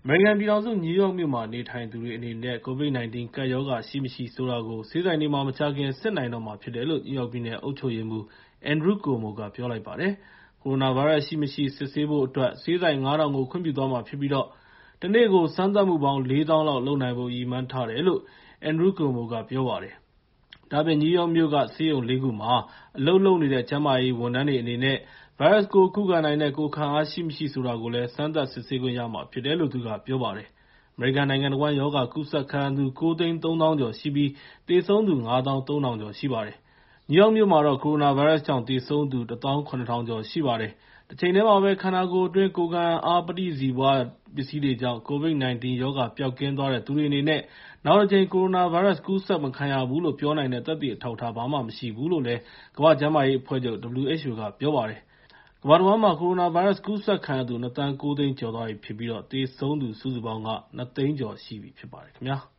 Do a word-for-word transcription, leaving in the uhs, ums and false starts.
မေရိကန်ပြည်ထောင်စု နယူးယောက်မြို့မှာ နေထိုင်သူတွေအနေနဲ့ ကိုဗစ် ၁၉ ကပ်ရောဂါ ရှိမရှိဆိုတာကို ဆေးဆိုင်တွေမှာ မကြာခင် စစ်နိုင်တော့မှာဖြစ်တယ်လို့ နယူးယောက်ပြည်နယ် အုပ်ချုပ်ရေးမှူး Andrew Cuomo က ပြောလိုက်ပါတယ်။ ကိုရိုနာဗိုင်းရပ်စ် ရှိမရှိ စစ်ဆေးဖို့အတွက် ဆေးဆိုင် ၅,၀၀၀ ကို ခွင့်ပြုသွားမှာဖြစ်ပြီး တနေ့ကို စမ်းသပ်မှုပေါင်း လေးသောင်းလောက် လုပ်နိုင်ဖို့ ရည်မှန်းထားတယ်လို့ Andrew Cuomo က ပြောပါတယ်။ ဒါ့အပြင် နယူးယောက်မြို့က ဆေးရုံ လေး ခုမှာ အလုပ်လုပ်နေတဲ့ ကျန်းမာရေးဝန်ထမ်းတွေအနေနဲ့ ဗိုင်းရပ်စ်ကို ခုခံနိုင်တဲ့ ကိုယ်ခံအား ရှိမရှိ ဆိုတာကိုလည်း စမ်းသပ်စစ်ဆေးခွင့်ရမှာဖြစ်တယ်လို့ သူကပြောပါတယ်။ အမေရိကန်နိုင်ငံတဝန်း ရောဂါကူးစက်ခံရသူ ၉၃၀,၀၀၀ ကျော်ရှိပြီး သေဆုံးသူ ၅၃,၀၀၀ ကျော်ရှိပါတယ်။ နယူးယောက်မြို့မှာတော့ ကိုရိုနာဗိုင်းရပ်စ်ကြောင့် သေဆုံးသူ ၁၇,၀၀၀ ကျော်ရှိပါတယ်။ တချိန်တည်းမှာပဲ ခန္ဓာကိုယ်အတွင်း ကိုယ်ခံအားပဋိဇီဝပစ္စည်းတွေကြောင့် ကိုဗစ် ၁၉ ရောဂါ ပျောက်ကင်းသွားတဲ့သူတွေအနေနဲ့ နောက်တကြိမ် ကိုရိုနာဗိုင်းရပ်စ် ကူးစက်မခံရဘူးလို့ ပြောနိုင်တဲ့ သက်သေအထောက်အထား ဘာမှမရှိဘူးလို့ ကမ္ဘာ့ကျန်းမာရေးအဖွဲ့ချုပ် (ဒဗ္ဗလျူ အိတ်ချ်အို) က ပြောပါတယ်။ ကမ္ဘာတဝန်းမှာ ကိုရိုနာဗိုင်းရပ်စ် ကူးစက်ခံရသူ ၂ သန်း ၉ သိန်းကျော်သွားပြီဖြစ်ပြီး သေဆုံးသူ စုစုပေါင်းက ၂ သိန်းကျော်ရှိပြီဖြစ်ပါတယ်ခင်ဗျာ။